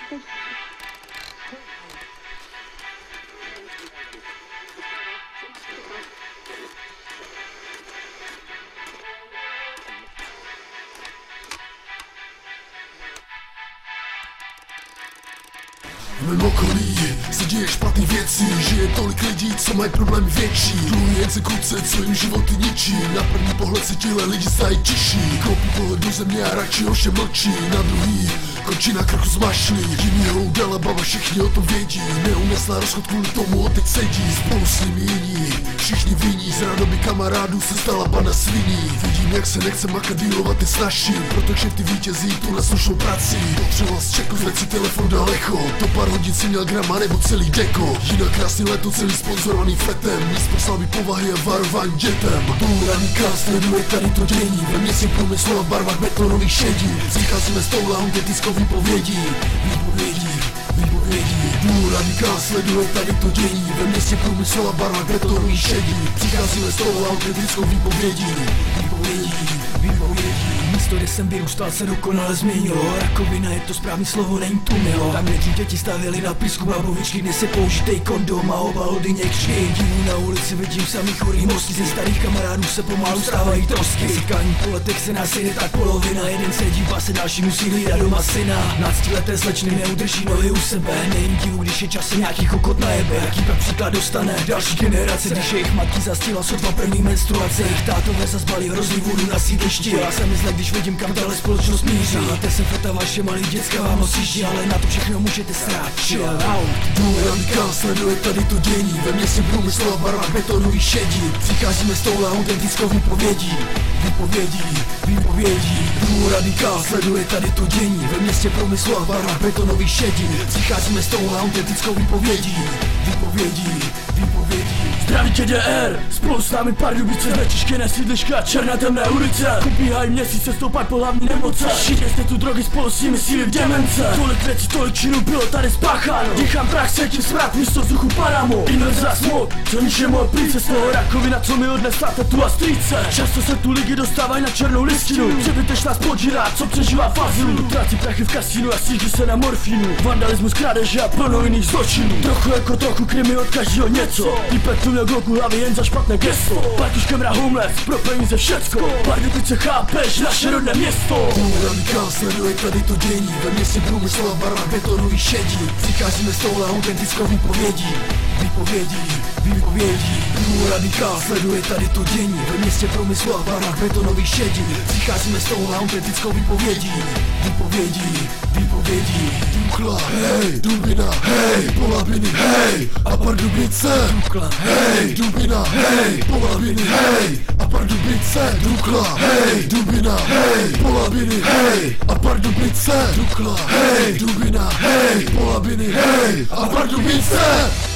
V mém okolí se děje špatný věcí, žije tolik lidí, co mají problémy větší. Dluhy, exekuce, co jim životy ničí. Na první pohled se tihle lidi zdají tiší. Kopí pohled do země a radši ovšem mlčí. Na druhý končí na krku zmašlí. Jiný ho udala baba, všichni o tom vědí. Neunesla rozchod, kvůli tomu on teď sedí. Spolu s nimi jiní, všichni viní. Z rádoby kamarádů se stala banda sviní. Vidím, jak se nechce makat, dealovat je snažší. Protože ty vítězí tu neslušnou prací. Potřeboval z čeku, zlec si telefon daleko. To pár hodin si měl grama nebo celý deko. Jinak krásný leto, celý sponzorovaný fletem. Míst pro slabý povahy a varování dětem. Bouraný kás sleduje tady to dění. Ve městě průmyslu a v barvách betonových šedí. Přicházíme s touhle autentickou výpovědí. Bouraný kás sleduje tady to dění. Ve městě průmyslu a v barvách betonových šedí. Přicházíme s touhle autentickou výpovědí. Místo, kde jsem vyrůstal, se dokonale změnilo. Rakovina je to správný slovo, není tu milo. Tam, kde dřív děti stavěli na písku babovičky, dnes je použitej kondom a obal od injekčky. Divů na ulici vidím samých chorých mozky. Ze starých kamarádů se pomalu stávají trosky. Setkání po letech se nás jede tak polovina. Jeden se dívá, se další musí hlídat doma syna. 12leté slečny neudrží nohy u sebe. Nejím divu, když je časem nějaký kokot najebe. Jaký pak příklad dostane další generace, když jejich matky zastihla sotva první menstruace. Jejich tátové zazbalí hrozný vodu na sídlišti. Já jsem zle, když vidím, kam tahle společnost míří. Máte se feta, vaše malý děcka vám nosíží, ale na to všechno můžete srát. Chill out. Bouraný kás sleduje tady to dění. Ve městě průmyslu a v barvách betonových šedí. Přicházíme s touhle autentickou výpovědí. Bouraný kás sleduje tady to dění. Ve městě průmyslu a v barvách betonových šedí. Přicházíme s touhle autentickou výpovědí. Zdraví TDR, spolu s námi Pardubice, znečištěné sídliška a černé temné ulice. Kupíhají měsíce, stoupat po hlavní nemoce. Šířili jste tu drogy spolu s nimi síly demence. Tolik věcí, tolik činů bylo tady spácháno. Dýchám prach, cítím smrad, místo vzduchu padamo. Inverza smog, co ničí moje plíce. Z toho rakovina, co mi odnesla tetu a strýce. Často se tu lidi dostávají na černou listinu. Přebyteš nás podžírá, co přežívá fazilu. Trácí prachy v kasínu a sjíždí se na morfínu. Vandalismus, krádeže a plno jiných zločinů. Trochu jako trochu krimi od každého něco. Týpek tu měl gloku hlavy jen za špatné gesto. Partuš kemra homeless, pro peníze všecko. Pardubice chápeš, naše rodné město. Bouraný kás sleduje tady to dění. Ve městě průmyslu a v barvách betonových šedí. Přicházíme s touhle autentickou výpovědí. Bouraný kás sleduje tady to dění. Ve městě průmyslu a v barvách betonových šedí. Přicházíme s touhle autentickou výpovědí. Dukla, hej, Dubina, hej, Polabiny, hej, a Pardubice. Dukla, hej, Dubina, hej, Polabiny, hej, a Pardubice. Dukla, hej, Dubina, hej, Polabiny, hej, a Pardubice. Dukla, hej, Dubina, hej, Polabiny, hej, a Pardubice.